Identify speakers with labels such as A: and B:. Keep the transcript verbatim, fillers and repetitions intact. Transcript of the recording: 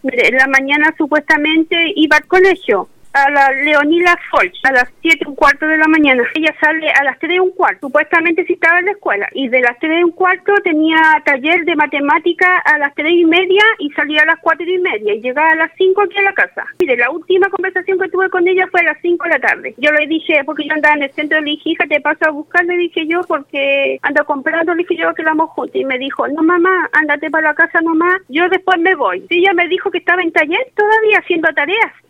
A: Mire, en la mañana supuestamente iba al colegio, a la Leonila Folch, a las siete y un cuarto de la mañana. Ella sale a las tres y un cuarto, supuestamente si estaba en la escuela, y de las tres y un cuarto tenía taller de matemática a las tres y media y salía a las cuatro y media y llegaba a las cinco aquí a la casa. Mire, la última conversación que tuve con ella fue a las cinco de la tarde. Yo le dije, porque yo andaba en el centro, le dije, hija, te paso a buscar, le dije yo, porque ando comprando, le dije yo que la vamos juntos. Y me dijo, no mamá, ándate para la casa nomás, yo después me voy. Y ella me dijo que estaba en taller todavía haciendo tareas.